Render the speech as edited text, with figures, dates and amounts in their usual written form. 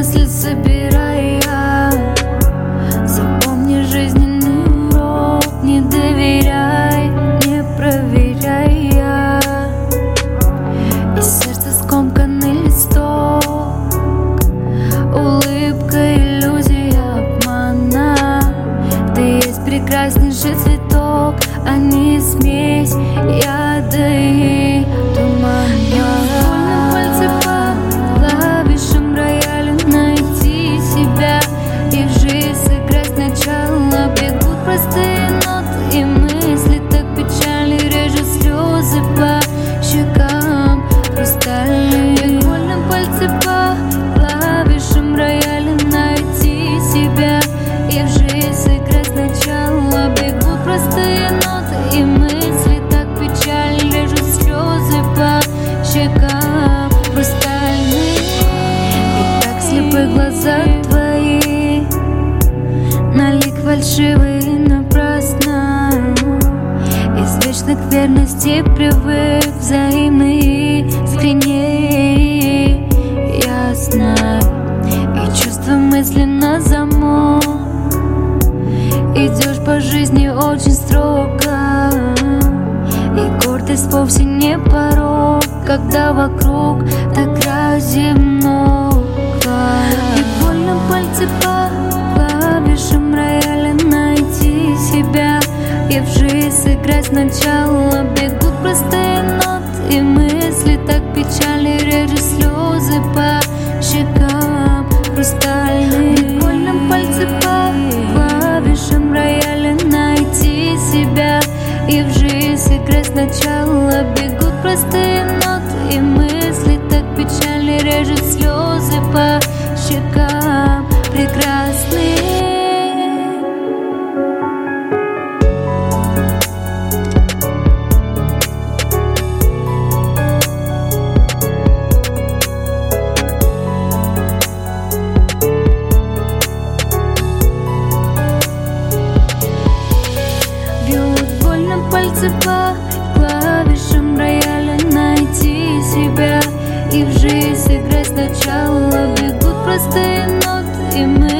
мысли собирая. Запомни жизненный урок: не доверяй, не проверяя. И сердце скомканный листок, улыбка, иллюзия обмана. Ты есть прекраснейший цветок, а не смесь яда и тумана. Пальцы по клавишам рояля найти себя и в жизнь сыграть сначала. Бегут простые ноты и мысли так печально, режут слезы по щекам хрустальные. Больно пальцы по клавишам рояля найти себя и в жизнь сыграть сначала. Бегут простые ноты и мысли так печально, режут слезы по щекам хрустальные. И так слепы глаза твои, на лик фальшивый и напрасно. Из вечных верностей привык взаимный искренне и ясно. И чувства мысли на замок, идешь по жизни очень строго. И гордость вовсе не порог, когда вокруг так разве много. И больно пальцы по клавишам рояля найти себя и в жизнь сыграть сначала. Бегут простые ноты и мысли так печально, режут слезы по щекам хрустальные. И больно пальцы по клавишам рояля найти себя и в жизнь сыграть сначала. Бегут простые ноты и мысли так печально, режут слезы по щекам прекрасные. Пальцы по клавишам рояля найти себя и в жизнь сыграть сначала. Бегут простые ноты и мы